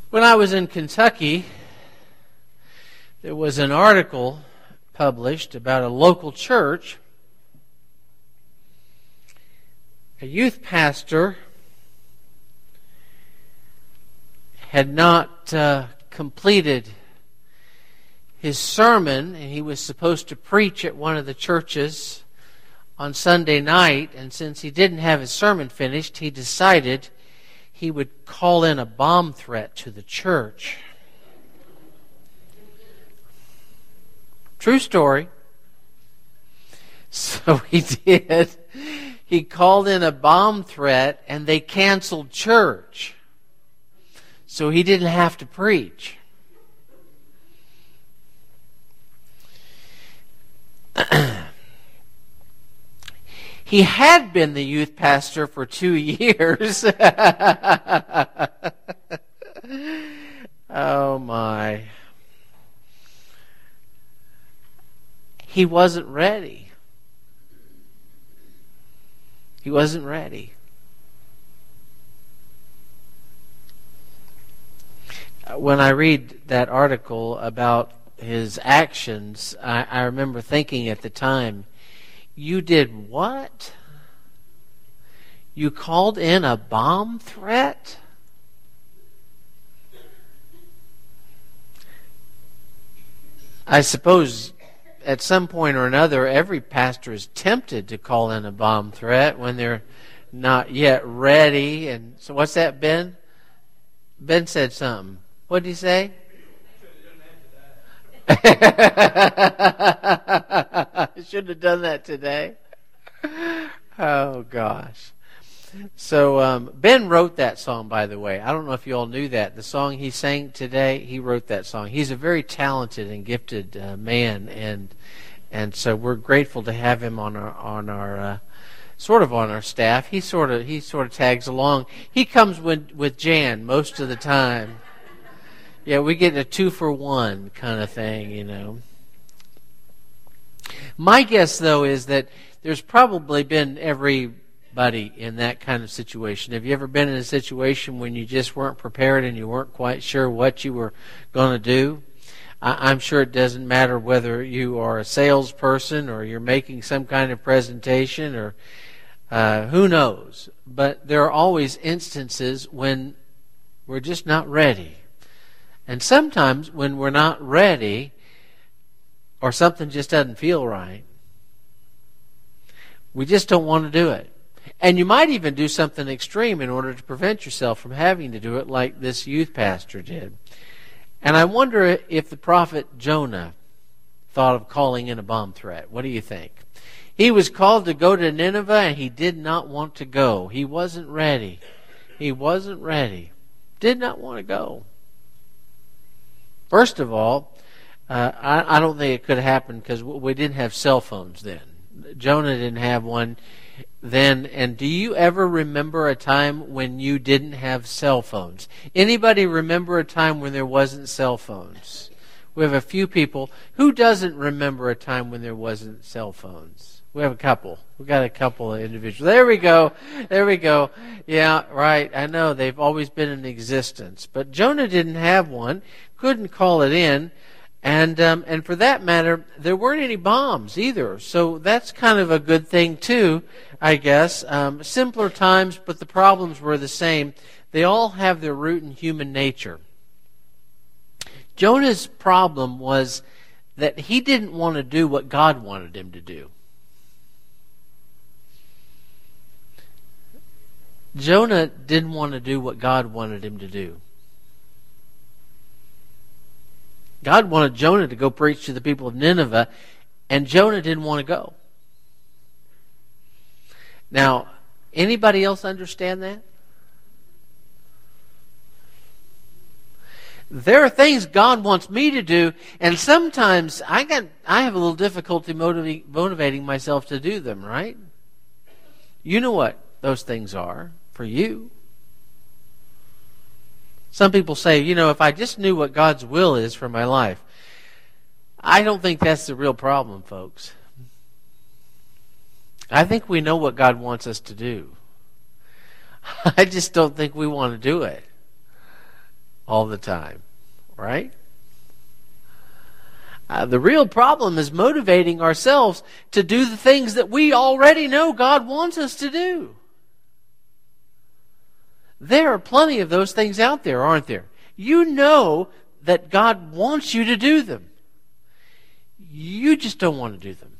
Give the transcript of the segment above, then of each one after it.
When I was in Kentucky, there was an article published about a local church. A youth pastor had not completed his sermon, and he was supposed to preach at one of the churches on Sunday night, and since he didn't have his sermon finished, he decided he would call in a bomb threat to the church. True story. So he did. He called in a bomb threat, and they canceled church. So he didn't have to preach. He had been the youth pastor for 2 years. Oh my. He wasn't ready. He wasn't ready. When I read that article about his actions, I remember thinking at the time, you did what? You called in a bomb threat? I suppose at some point or another, every pastor is tempted to call in a bomb threat when they're not yet ready. And so what's that, Ben? Ben said something. What did he say? I should have done that today. Oh, gosh. So Ben wrote that song, by the way. I don't know if you all knew that. The song he sang today, he wrote that song. He's a very talented and gifted man, and so we're grateful to have him on our sort of on our staff. He sort of tags along. He comes with Jan most of the time. Yeah, we get a 2-for-1 kind of thing, you know. My guess, though, is that there's probably been everybody in that kind of situation. Have you ever been in a situation when you just weren't prepared and you weren't quite sure what you were going to do? I'm sure it doesn't matter whether you are a salesperson or you're making some kind of presentation or who knows. But there are always instances when we're just not ready. And sometimes when we're not ready or something just doesn't feel right, we just don't want to do it. And you might even do something extreme in order to prevent yourself from having to do it, like this youth pastor did. And I wonder if the prophet Jonah thought of calling in a bomb threat. What do you think? He was called to go to Nineveh, and he did not want to go. He wasn't ready. He wasn't ready. Did not want to go. First of all, I don't think it could happen because we didn't have cell phones then. Jonah didn't have one then. And do you ever remember a time when you didn't have cell phones? Anybody remember a time when there wasn't cell phones? We have a few people. Who doesn't remember a time when there wasn't cell phones? We have a couple. We've got a couple of individuals. There we go. There we go. Yeah, right. I know they've always been in existence. But Jonah didn't have one. Couldn't call it in. And for that matter, there weren't any bombs either. So that's kind of a good thing too, I guess. Simpler times, but the problems were the same. They all have their root in human nature. Jonah's problem was that he didn't want to do what God wanted him to do. Jonah didn't want to do what God wanted him to do. God wanted Jonah to go preach to the people of Nineveh, and Jonah didn't want to go. Now, anybody else understand that? There are things God wants me to do, and sometimes I have a little difficulty motivating myself to do them, right? You know what those things are for you. Some people say, if I just knew what God's will is for my life. I don't think that's the real problem, folks. I think we know what God wants us to do. I just don't think we want to do it. all the time, right? The real problem is motivating ourselves to do the things that we already know God wants us to do. There are plenty of those things out there, aren't there? You know that God wants you to do them. You just don't want to do them.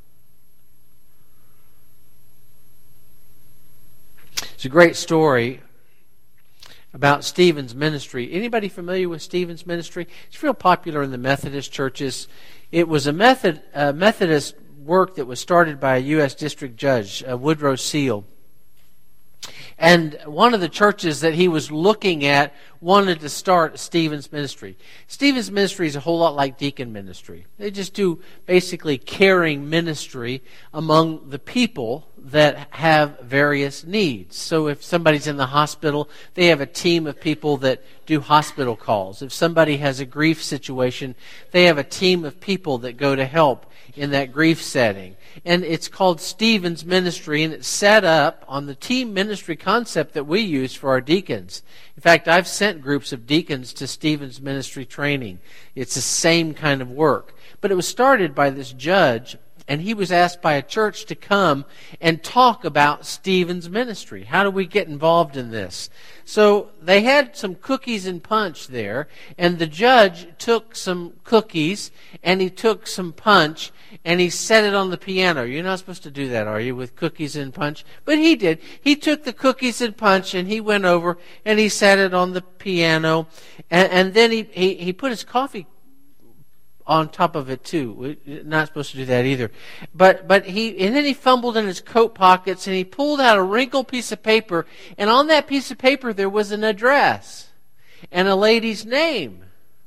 It's a great story about Stephen's ministry. Anybody familiar with Stephen's ministry? It's real popular in the Methodist churches. It was a Methodist work that was started by a U.S. District Judge, Woodrow Seal. And one of the churches that he was looking at wanted to start Stephen's ministry. Stephen's ministry is a whole lot like deacon ministry. They just do basically caring ministry among the people that have various needs. So if somebody's in the hospital, they have a team of people that do hospital calls. If somebody has a grief situation, they have a team of people that go to help in that grief setting. And it's called Stephen's Ministry, and it's set up on the team ministry concept that we use for our deacons. In fact, I've sent groups of deacons to Stephen's Ministry training. It's the same kind of work. But it was started by this judge, and he was asked by a church to come and talk about Stephen's ministry. How do we get involved in this? So they had some cookies and punch there, and the judge took some cookies, and he took some punch, and he set it on the piano. You're not supposed to do that, are you, with cookies and punch? But he did. He took the cookies and punch, and he went over, and he set it on the piano, and then he put his coffee on top of it too. We're not supposed to do that either. But then he fumbled in his coat pockets and he pulled out a wrinkled piece of paper, and on that piece of paper there was an address and a lady's name.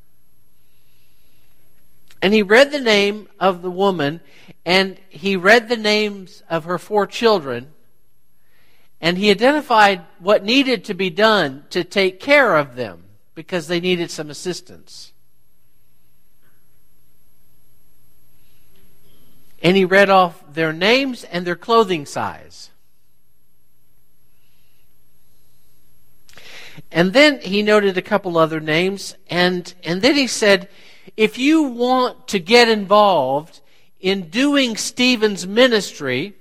And he read the name of the woman, and he read the names of her 4 children, and he identified what needed to be done to take care of them because they needed some assistance. And he read off their names and their clothing size. And then he noted a couple other names, and then he said, if you want to get involved in doing Stephen's ministry,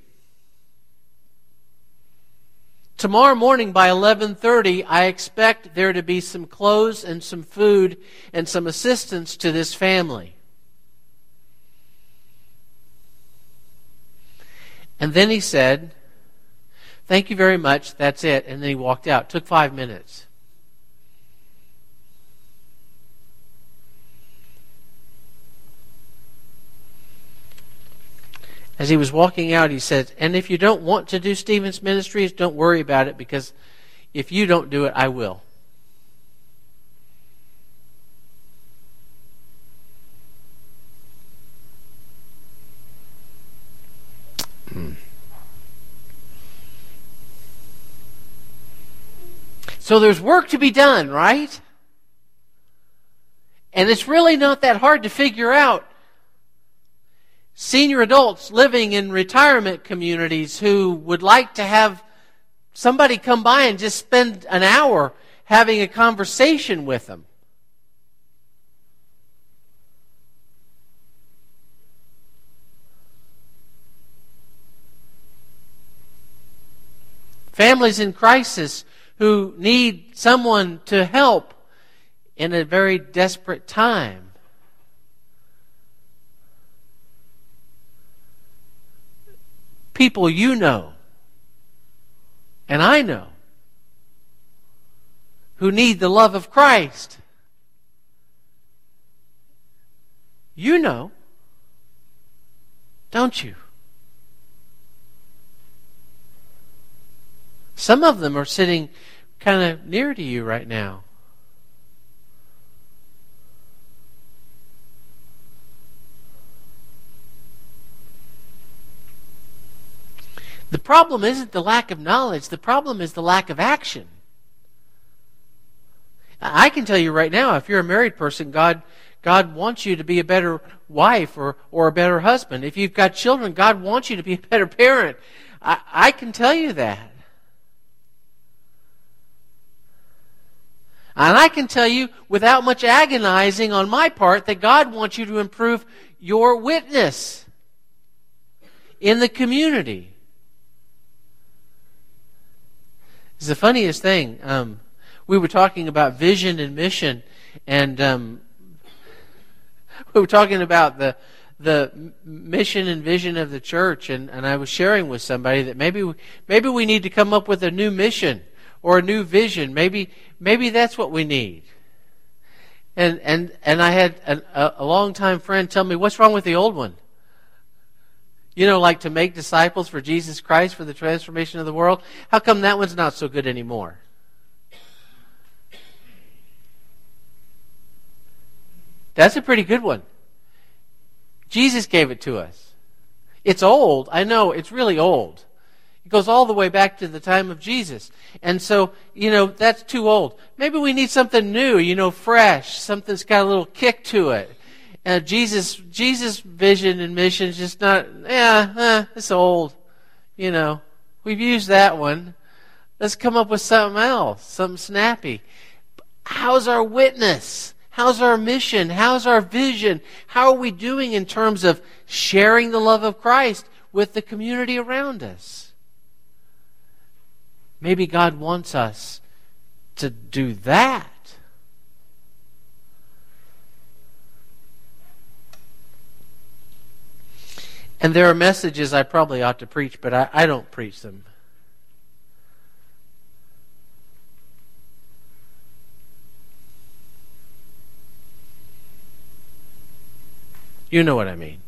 tomorrow morning by 11:30, I expect there to be some clothes and some food and some assistance to this family. And then he said, thank you very much, that's it. And then he walked out. It took 5 minutes. As he was walking out, he said, and if you don't want to do Stephen's Ministries, don't worry about it, because if you don't do it, I will. So there's work to be done, right? And it's really not that hard to figure out. Senior adults living in retirement communities who would like to have somebody come by and just spend an hour having a conversation with them. Families in crisis who need someone to help in a very desperate time. People you know, and I know, who need the love of Christ. You know, don't you? Some of them are sitting kind of near to you right now. The problem isn't the lack of knowledge. The problem is the lack of action. I can tell you right now, if you're a married person, God wants you to be a better wife or a better husband. If you've got children, God wants you to be a better parent. I can tell you that. And I can tell you, without much agonizing on my part, that God wants you to improve your witness in the community. It's the funniest thing. We were talking about vision and mission, and we were talking about the mission and vision of the church, and I was sharing with somebody that maybe we need to come up with a new mission or a new vision. Maybe that's what we need. And I had a longtime friend tell me, what's wrong with the old one? Like to make disciples for Jesus Christ, for the transformation of the world. How come that one's not so good anymore? That's a pretty good one. Jesus gave it to us. It's old. I know, it's really old. It goes all the way back to the time of Jesus. And so, that's too old. Maybe we need something new, fresh, something that's got a little kick to it. Jesus' vision and mission is just not, it's old. We've used that one. Let's come up with something else, something snappy. How's our witness? How's our mission? How's our vision? How are we doing in terms of sharing the love of Christ with the community around us? Maybe God wants us to do that. And there are messages I probably ought to preach, but I don't preach them. You know what I mean.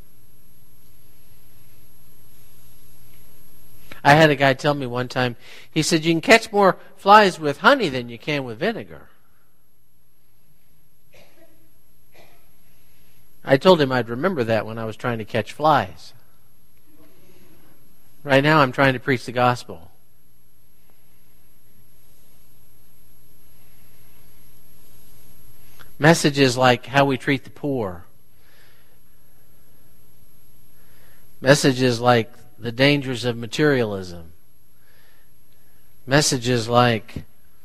I had a guy tell me one time, he said, you can catch more flies with honey than you can with vinegar. I told him I'd remember that when I was trying to catch flies. Right now I'm trying to preach the gospel. Messages like how we treat the poor. Messages like the dangers of materialism. Messages like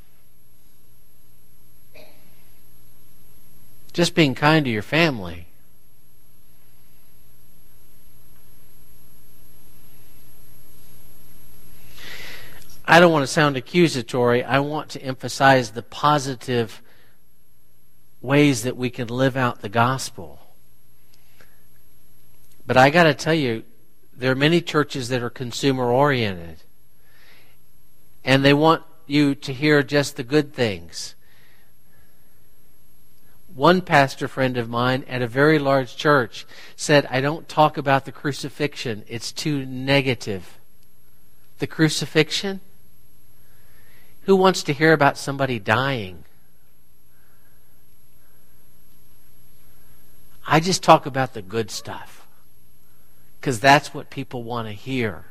just being kind to your family. I don't want to sound accusatory. I want to emphasize the positive ways that we can live out the gospel. But I got to tell you, there are many churches that are consumer-oriented. And they want you to hear just the good things. One pastor friend of mine at a very large church said, I don't talk about the crucifixion. It's too negative. The crucifixion? Who wants to hear about somebody dying? I just talk about the good stuff. Because that's what people want to hear.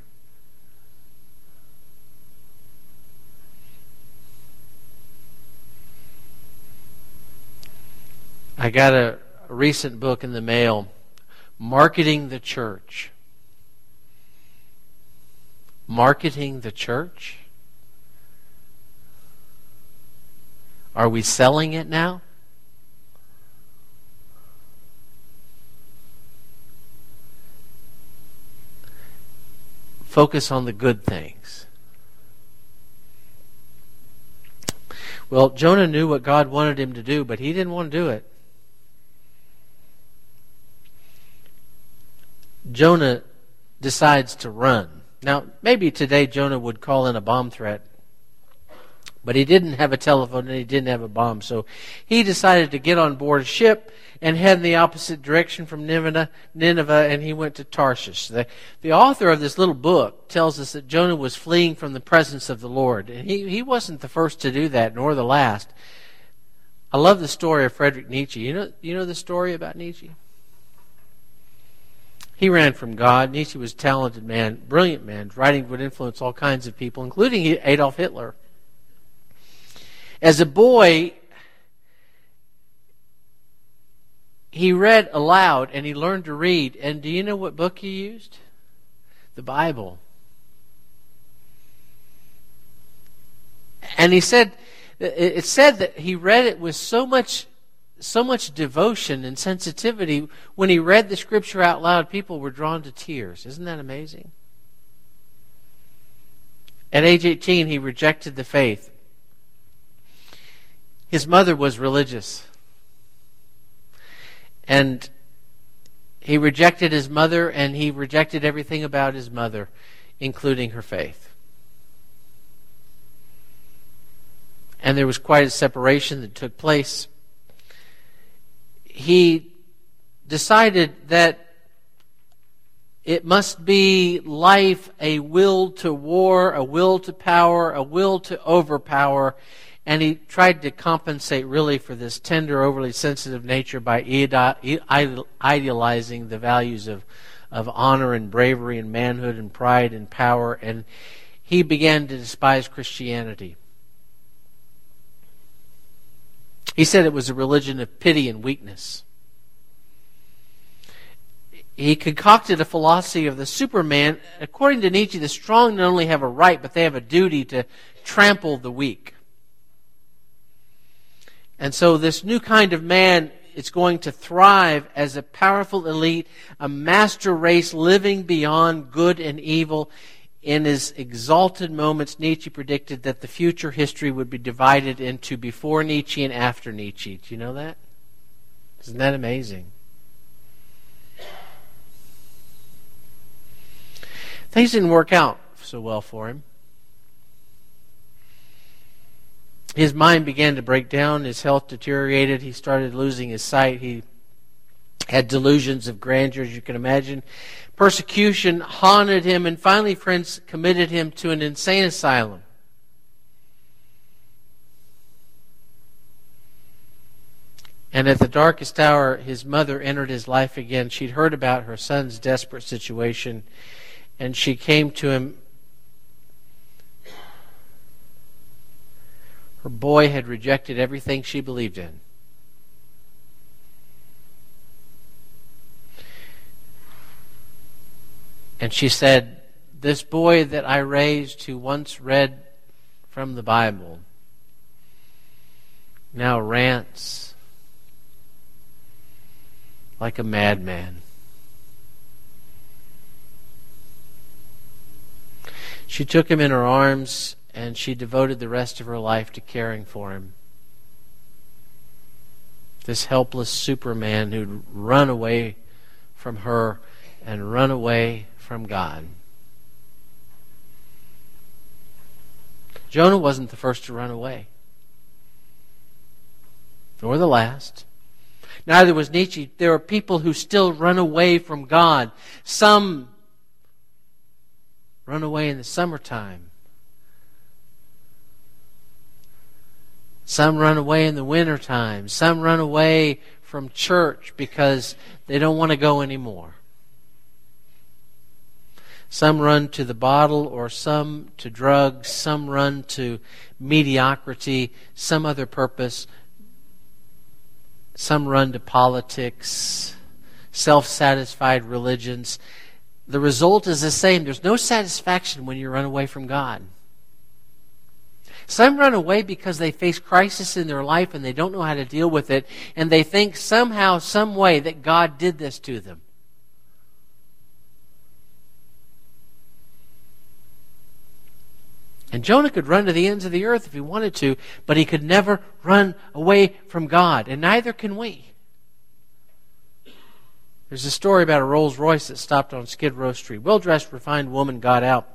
I got a recent book in the mail, Marketing the Church. Marketing the church? Are we selling it now? Focus on the good things. Well, Jonah knew what God wanted him to do, but he didn't want to do it. Jonah decides to run. Now, maybe today Jonah would call in a bomb threat, but he didn't have a telephone and he didn't have a bomb. So he decided to get on board a ship and head in the opposite direction from Nineveh, and he went to Tarshish. The author of this little book tells us that Jonah was fleeing from the presence of the Lord. And he wasn't the first to do that, nor the last. I love the story of Friedrich Nietzsche. You know the story about Nietzsche? He ran from God. Nietzsche was a talented man, brilliant man. His writing would influence all kinds of people, including Adolf Hitler. As a boy, he read aloud and he learned to read. And do you know what book he used? The Bible. And he said it said that he read it with so much devotion and sensitivity. When he read the scripture out loud, people were drawn to tears. Isn't that amazing? At age 18, he rejected the faith. His mother was religious. And he rejected his mother, and he rejected everything about his mother, including her faith. And there was quite a separation that took place. He decided that it must be life, a will to war, a will to power, a will to overpower. And he tried to compensate really for this tender, overly sensitive nature by idealizing the values of honor and bravery and manhood and pride and power. And he began to despise Christianity. He said it was a religion of pity and weakness. He concocted a philosophy of the Superman. According to Nietzsche, the strong not only have a right, but they have a duty to trample the weak. And so this new kind of man is going to thrive as a powerful elite, a master race living beyond good and evil. In his exalted moments, Nietzsche predicted that the future history would be divided into before Nietzsche and after Nietzsche. Do you know that? Isn't that amazing? Things didn't work out so well for him. His mind began to break down. His health deteriorated. He started losing his sight. He had delusions of grandeur, as you can imagine. Persecution haunted him, and finally, friends, committed him to an insane asylum. And at the darkest hour, his mother entered his life again. She'd heard about her son's desperate situation, and she came to him. Her boy had rejected everything she believed in. And she said, "This boy that I raised, who once read from the Bible, now rants like a madman." She took him in her arms, and she devoted the rest of her life to caring for him. This helpless Superman who'd run away from her and run away from God. Jonah wasn't the first to run away, nor the last. Neither was Nietzsche. There are people who still run away from God. Some run away in the summertime. Some run away in the wintertime. Some run away from church because they don't want to go anymore. Some run to the bottle, or some to drugs. Some run to mediocrity, some other purpose. Some run to politics, self-satisfied religions. The result is the same. There's no satisfaction when you run away from God. Some run away because they face crisis in their life and they don't know how to deal with it, and they think somehow, some way that God did this to them. And Jonah could run to the ends of the earth if he wanted to, but he could never run away from God, and neither can we. There's a story about a Rolls Royce that stopped on Skid Row Street. Well-dressed, refined woman got out.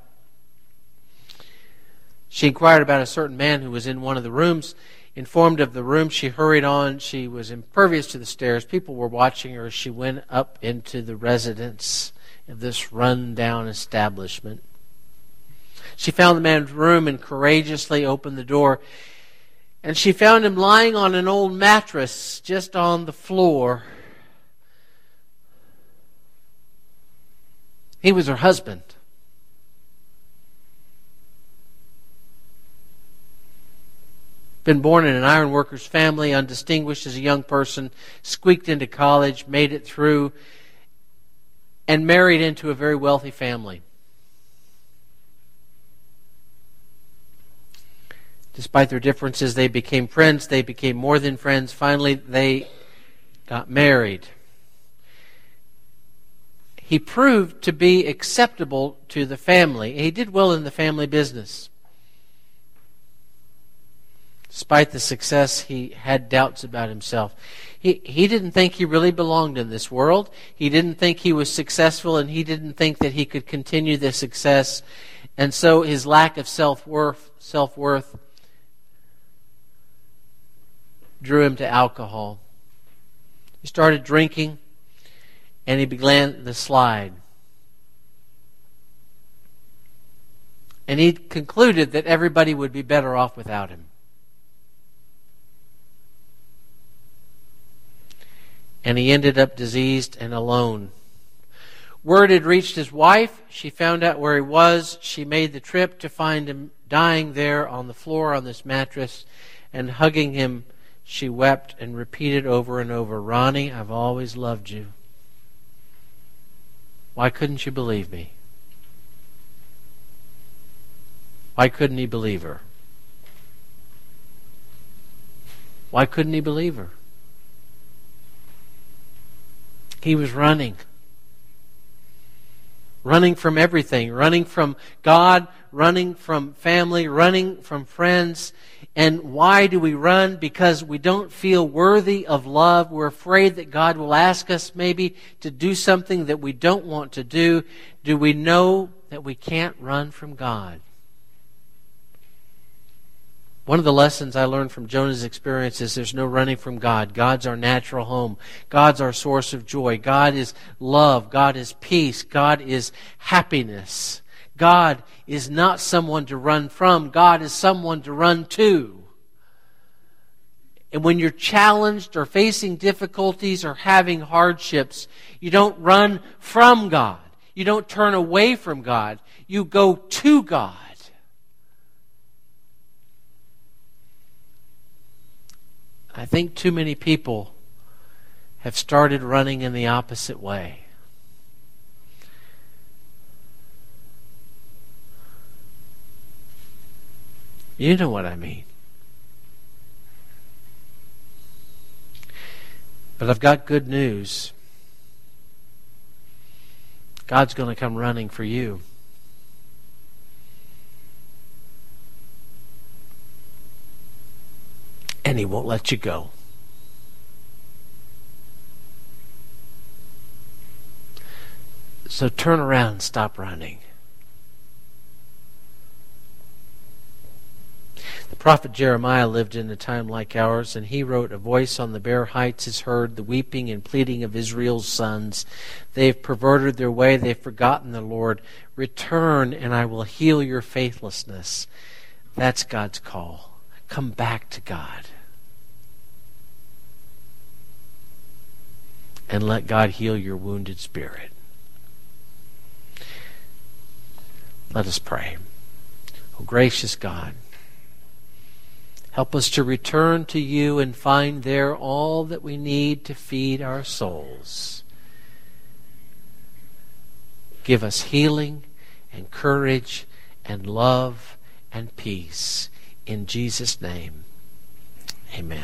She inquired about a certain man who was in one of the rooms. Informed of the room, she hurried on. She was impervious to the stairs. People were watching her as she went up into the residence of this run-down establishment. She found the man's room and courageously opened the door. And she found him lying on an old mattress just on the floor. He was her husband. Been born in an ironworker's family, undistinguished as a young person, squeaked into college, made it through, and married into a very wealthy family. Despite their differences, they became friends. They became more than friends. Finally, they got married. He proved to be acceptable to the family. He did well in the family business. Despite the success, he had doubts about himself. He didn't think he really belonged in this world. He didn't think he was successful, and he didn't think that he could continue this success. And so his lack of self-worth drew him to alcohol. He started drinking, and he began the slide. And he concluded that everybody would be better off without him. And he ended up diseased and alone. Word had reached his wife. She found out where he was. She made the trip to find him dying there on the floor on this mattress. And hugging him, she wept and repeated over and over, "Ronnie, I've always loved you. Why couldn't you believe me?" Why couldn't he believe her? Why couldn't he believe her? He was running. Running from everything. Running from God. Running from family. Running from friends. And why do we run? Because we don't feel worthy of love. We're afraid that God will ask us maybe to do something that we don't want to do. Do we know that we can't run from God? One of the lessons I learned from Jonah's experience is there's no running from God. God's our natural home. God's our source of joy. God is love. God is peace. God is happiness. God is not someone to run from. God is someone to run to. And when you're challenged or facing difficulties or having hardships, you don't run from God. You don't turn away from God. You go to God. I think too many people have started running in the opposite way. You know what I mean. But I've got good news. God's going to come running for you. And He won't let you go. So turn around and stop running. The prophet Jeremiah lived in a time like ours, and he wrote, "A voice on the bare heights is heard, the weeping and pleading of Israel's sons. They have perverted their way, they have forgotten the Lord. Return, and I will heal your faithlessness." That's God's call. Come back to God. And let God heal your wounded spirit. Let us pray. Oh, gracious God, help us to return to you and find there all that we need to feed our souls. Give us healing and courage and love and peace. In Jesus' name, amen.